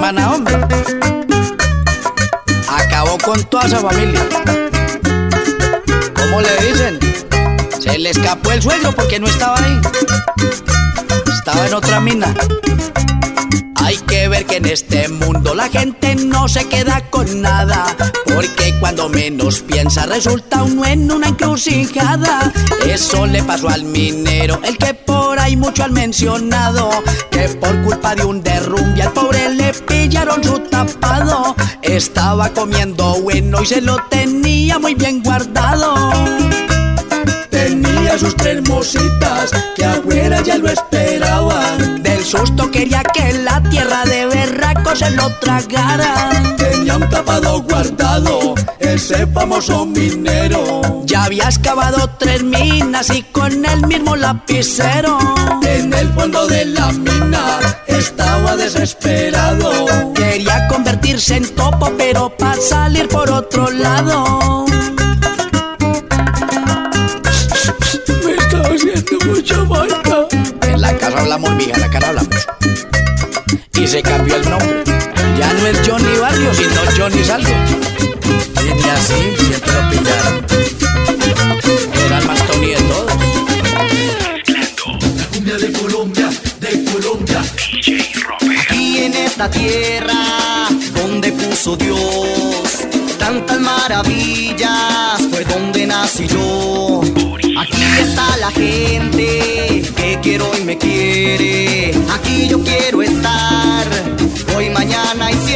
mala onda. Acabó con toda esa familia. ¿Cómo le dicen? Se le escapó el suegro porque no estaba ahí. Estaba en otra mina. Hay que ver que en este mundo la gente no se queda con nada, porque cuando menos piensa resulta uno en una encrucijada. Eso le pasó al minero, el que por ahí mucho han mencionado, que por culpa de un derrumbe al pobre le pillaron su tapado. Estaba comiendo bueno y se lo tenía muy bien guardado. Tenía sus 3 mositas que afuera ya lo esperaban. Del susto quería que la tierra de berraco se lo tragara. Tenía un tapado guardado ese famoso minero. Ya había excavado 3 minas y con el mismo lapicero. En el fondo de la mina estaba desesperado. Quería convertirse en topo pero para salir por otro lado. Haciendo mucha falta. En la casa hablamos, mija, en la casa hablamos. Y se cambió el nombre. Ya no es Johnny Barrio, sino Johnny Saldo. Y ni así siempre lo pillaron. Era el más Tony de todos. La cumbia de Colombia, DJ Robert. Aquí en esta tierra donde puso Dios tantas maravillas, fue donde nací yo. Aquí está la gente que quiero y me quiere. Aquí yo quiero estar, hoy, mañana y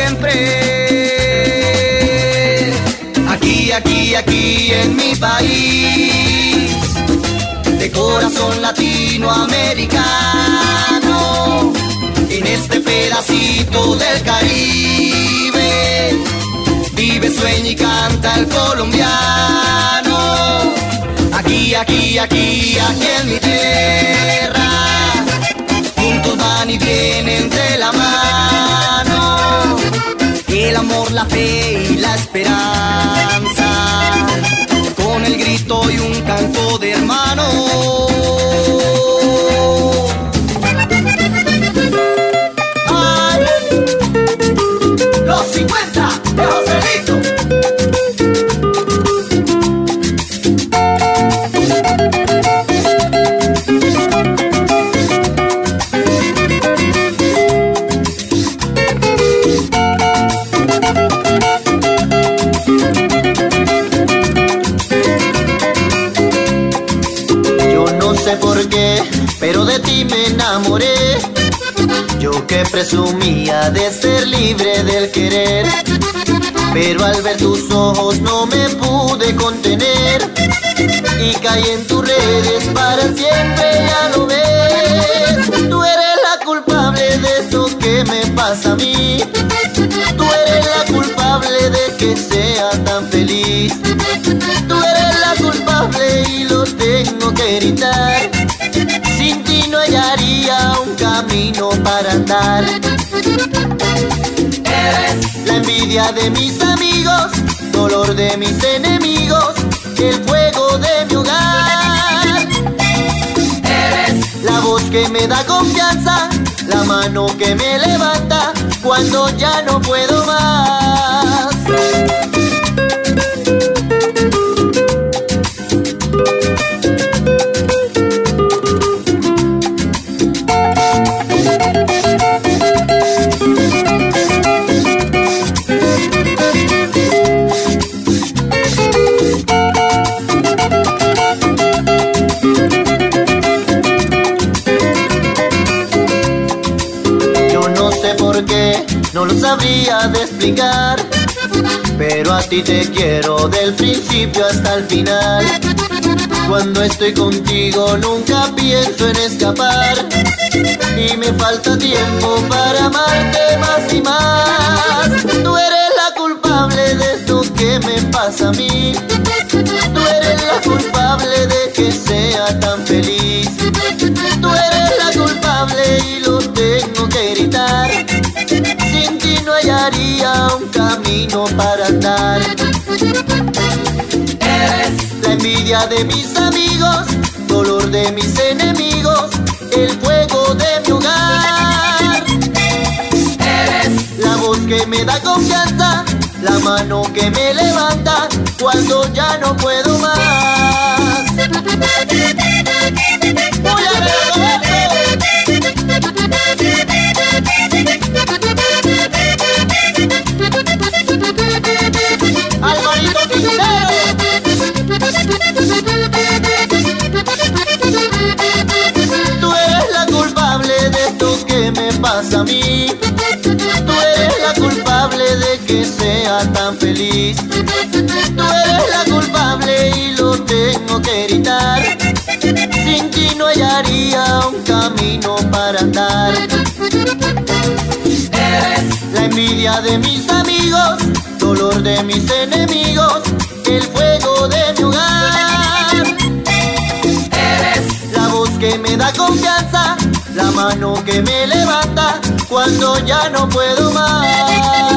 siempre. Aquí en mi país, de corazón latinoamericano, en este pedacito del Caribe, vive, sueña y canta el colombiano. Aquí en mi tierra, juntos van y vienen de la mano, el amor, la fe y la esperanza, con el grito y un canto de hermano. ¡Ay! Los 50 de Joselito. Pero de ti me enamoré, yo que presumía de ser libre del querer, pero al ver tus ojos no me pude contener y caí en tus redes para siempre, ya lo ves. Tú eres la culpable de esto que me pasa a mí, tú eres la culpable de que sea tan feliz, tú eres la culpable y lo tengo que gritar. Sin ti no hallaría un camino para andar. Eres la envidia de mis amigos, dolor de mis enemigos, el fuego de mi hogar. Eres la voz que me da confianza, la mano que me levanta cuando ya no puedo más. No lo sabría de explicar, pero a ti te quiero del principio hasta el final. Cuando estoy contigo nunca pienso en escapar, y me falta tiempo para amarte más y más. Tú eres la culpable de esto que me pasa a mí, tú eres la culpable de que sea tan feliz, tú eres la culpable y lo tengo que gritar. Sin ti no hallaría un camino para andar. Eres la envidia de mis amigos, dolor de mis enemigos, el fuego de mi hogar. Eres la voz que me da confianza, la mano que me levanta cuando ya no puedo más. Voy a ver, Alvarito Quintero. Tú eres la culpable de esto que me pasa a mí. Tú eres la culpable de que sea tan feliz. Tú eres la culpable y lo tengo que gritar. Sin ti no hallaría un camino para andar. Eres la envidia de mis amigos, dolor de mis enemigos, el fuego de mi hogar. Eres la voz que me da confianza, la mano que me levanta cuando ya no puedo más.